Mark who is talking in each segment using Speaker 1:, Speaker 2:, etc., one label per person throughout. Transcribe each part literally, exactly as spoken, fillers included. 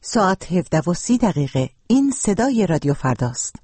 Speaker 1: ساعت هفده و سی دقیقه. این صدای رادیو فرداست.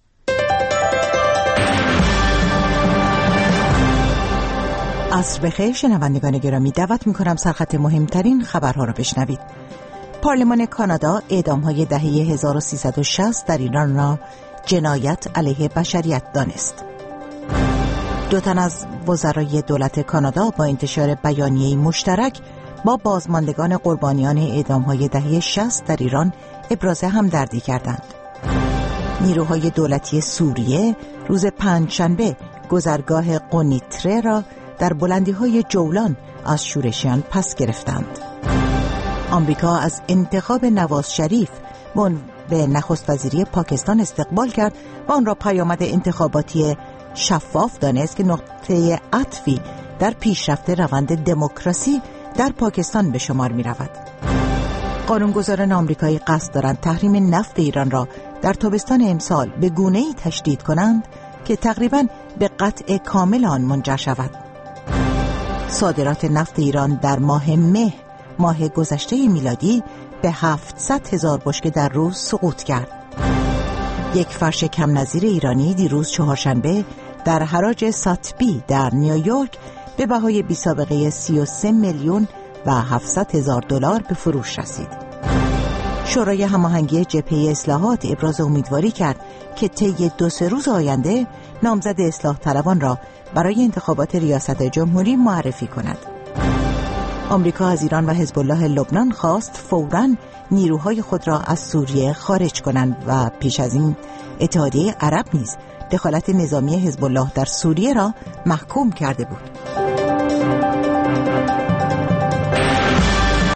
Speaker 1: عصر بخیر شنوندگان گرامی، دعوت می‌کنم سرخط مهمترین خبرها را بشنوید. پارلمان کانادا اعدام‌های دهه هزار و سیصد و شصت در ایران را جنایت علیه بشریت دانست. دو تن از وزرای دولت کانادا با انتشار بیانیه‌ای مشترک با بازماندگان قربانیان اعدام‌های دهه شصت در ایران ابراز همدردی کردند. نیروهای دولتی سوریه روز پنجشنبه گذرگاه قونیتره را در بلندی‌های جولان از شورشیان پس گرفتند. آمریکا از انتخاب نواز شریف به نخست وزیری پاکستان استقبال کرد و آن را پیامد انتخاباتی شفاف دانست که نقطه عطفی در پیشرفت روند دموکراسی در پاکستان به شمار می رود. قانونگذاران آمریکایی قصد دارند تحریم نفت ایران را در تابستان امسال به گونه‌ای تشدید کنند که تقریباً به قطع کامل آن منجر شود. صادرات نفت ایران در ماه مه ماه گذشته میلادی به هفتصد هزار بشکه در روز سقوط کرد. یک فرش کم نظیر ایرانی دیروز چهارشنبه در حراج ساتبی در نیویورک به بهای بی سابقه سی و سه میلیون و هفتصد هزار دلار به فروش رسید. شورای هماهنگی جبهه اصلاحات ابراز امیدواری کرد که طی دو سه روز آینده نامزد اصلاح طلبان را برای انتخابات ریاست جمهوری معرفی کند. آمریکا از ایران و حزب الله لبنان خواست فوراً نیروهای خود را از سوریه خارج کنند و پیش از این اتحادیه عرب نیز دخالت نظامی حزب الله در سوریه را محکوم کرده بود.